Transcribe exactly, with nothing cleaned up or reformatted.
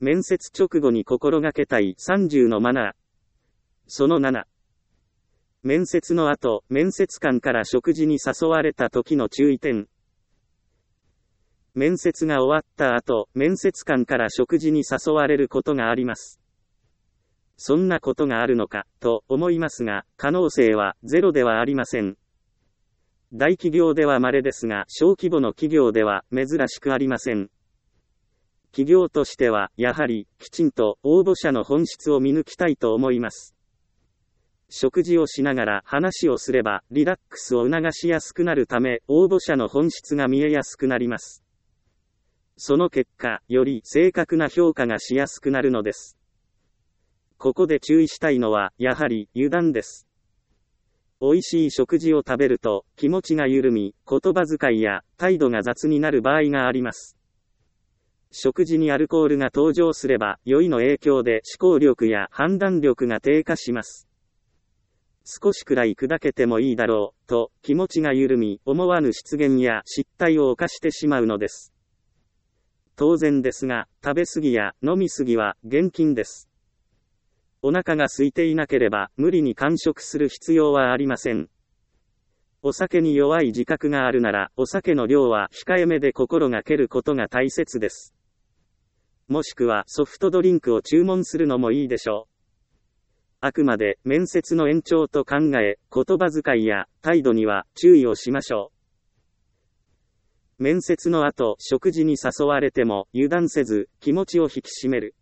面接直後に心がけたいさんじゅうのマナー。そのなな。面接の後、面接官から食事に誘われた時の注意点。面接が終わった後、面接官から食事に誘われることがあります。そんなことがあるのか、と思いますが、可能性はゼロではありません。大企業では稀ですが、小規模の企業では珍しくありません。企業としては、やはり、きちんと応募者の本質を見抜きたいと思います。食事をしながら話をすれば、リラックスを促しやすくなるため、応募者の本質が見えやすくなります。その結果、より正確な評価がしやすくなるのです。ここで注意したいのは、やはり、油断です。美味しい食事を食べると、気持ちが緩み、言葉遣いや態度が雑になる場合があります。食事にアルコールが登場すれば、酔いの影響で思考力や判断力が低下します。少しくらい砕けてもいいだろう、と気持ちが緩み、思わぬ失言や失態を犯してしまうのです。当然ですが、食べ過ぎや飲み過ぎは厳禁です。お腹が空いていなければ、無理に間食する必要はありません。お酒に弱い自覚があるなら、お酒の量は控えめで心がけることが大切です。もしくはソフトドリンクを注文するのもいいでしょう。あくまで面接の延長と考え、言葉遣いや態度には注意をしましょう。面接の後、食事に誘われても油断せず、気持ちを引き締める。